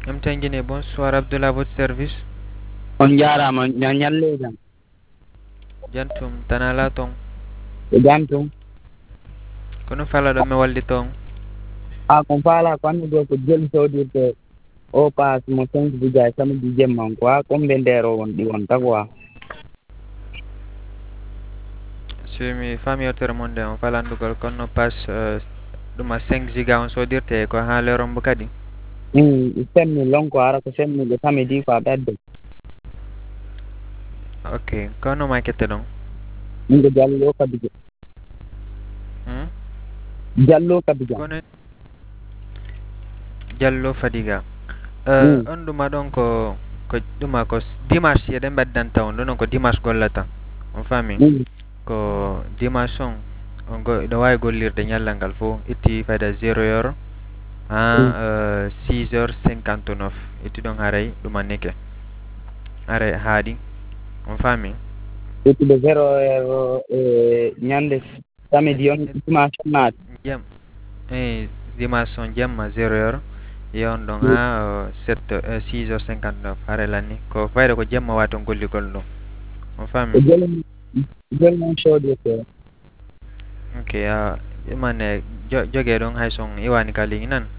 Mtangine, bonsoir Abdullah, votre service. On jarama nyalle jam. Jantum tanala tong. E jantum. Kono fala do me waldi tong. A kon fala ko andi do ko jeli sodirte o pass mo 5 bija sama di jemman quoi comme be ndero won di won tagwa. Sur mi famille auteur monde on fala ndugal kono pass duma 5 giga on sodirte ko ha le rombo kadi. Semmi lonko ara ko semmi be samedi ko bedde. Ok, kono ma kette don. Inde jallo kabije. Hmm? Jallo kabije. Kono Jallo Fadiga. On duma don ko duma ko dimanche yeden baddanta on don ko dimanche gollata. On fami. Ko dimanche on go do way gollirde nyallangal fo itti fayda 0 euro ha 6h59 itti don haray duma neke are haadi on fami Itti de 0 euro nyande samedi on dimanche naat. Jam dimanche on jamma 0 euro yon don ha 6h59 are lanni ko fayda ko jamma waton golligol do on fami Jeli mon sodirte. ok imane joge don hay son iwani kali nan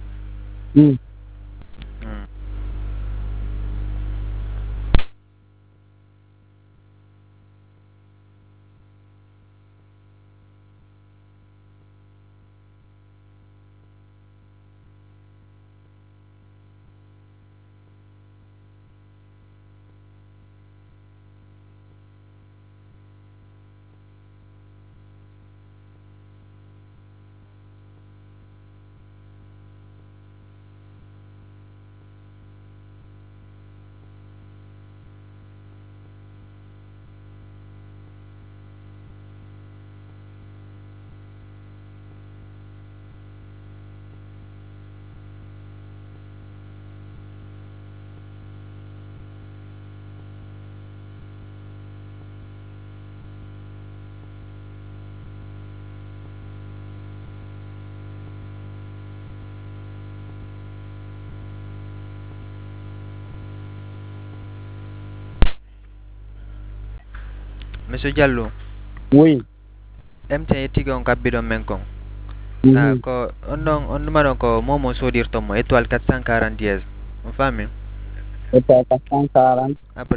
Monsieur Diallo. Oui. MTN tigon kabbiɗon men kon ko on ɗuma ko momo sodirton mo étoile 440 dièse on fami étoile 440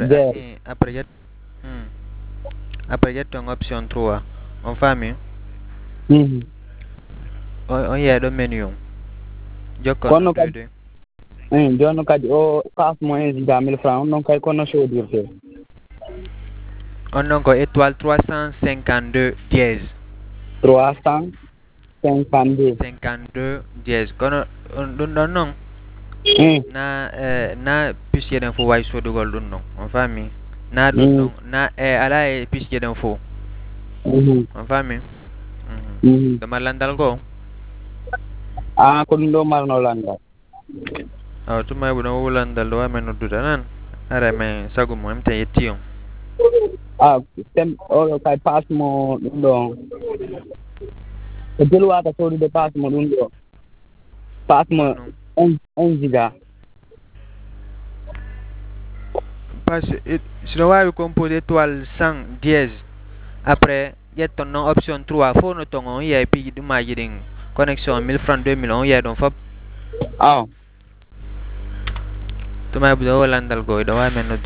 après ƴetton option 3 on fami on yiya ɗo menu on jokkon ɗuɗe joni kadi o pass mo 1 giga 1000 francs on ɗon kay kono sodirte on ɗon ko étoile 352 dièse 352 dièse kono ɗum ɗon noon na puce jeɗen fof wawi sodugol ɗum ɗon on fami na ɗum ɗon na ala e puce jeɗen fof on fami ɗo mallandal goo ko ɗum ɗo marno landal tuma heɓu ɗon wulandal ɗo wamen noddude nan ara men sagu mo MTN yetti on oɗo kay pass mo ɗum ɗo ko jelu wata sodude pass mo ɗum ɗo pass mo 1 giga parce siɗo wawi composé étoile 100 dièse après ƴetton noon option 3 fof no ton on yiyay piiji ɗumaji ɗin connexion 1000 francs 2000 on yiyay ɗon foof tuma heɓu ɗo wulandal goo ɗo wawi men noddude